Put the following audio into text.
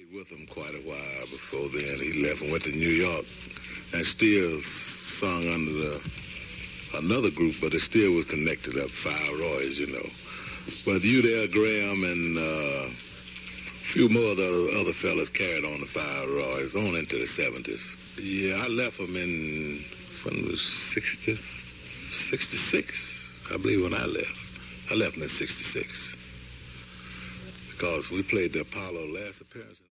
With him quite a while before then. He left and went to New York and still sung under another group, but it still was connected up, Fire Roy's, you know. But Udell Graham and a few more of the other fellas carried on the Fire Roy's on into the 70s. Yeah, I left them when it was 66, I believe, when I left. I left them in 66 because we played the Apollo last appearance.